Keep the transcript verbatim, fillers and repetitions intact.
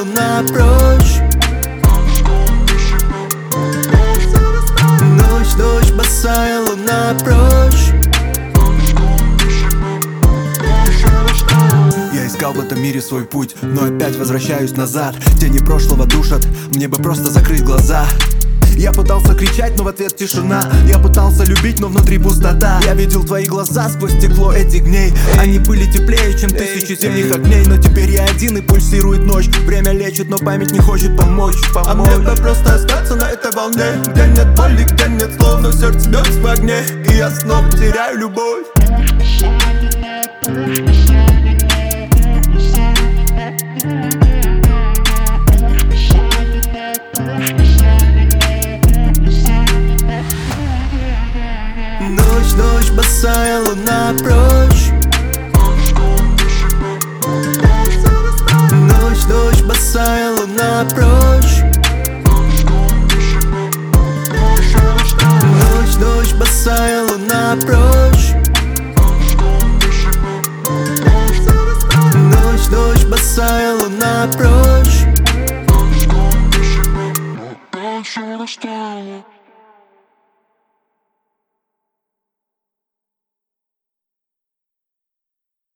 луна прочь. Ночь, ночь, босая луна прочь. Я искал в этом мире свой путь, но опять возвращаюсь назад. Тени прошлого душат, мне бы просто закрыть глаза. Я пытался кричать, но в ответ тишина. Я пытался любить, но внутри пустота. Я видел твои глаза сквозь стекло этих дней. Они были теплее, чем тысячи зимних огней. Но теперь я один и пульсирует ночь. Время лечит, но память не хочет помочь, помочь. А мне бы просто остаться на этой волне, где нет боли, где нет слов, но сердце бьется в огне. И я снова теряю любовь. Ночь, ночь, босая луна прочь. Ночь, ночь, босая луна прочь. Ночь, ночь, босая луна прочь. Ночь, ночь, босая луна прочь.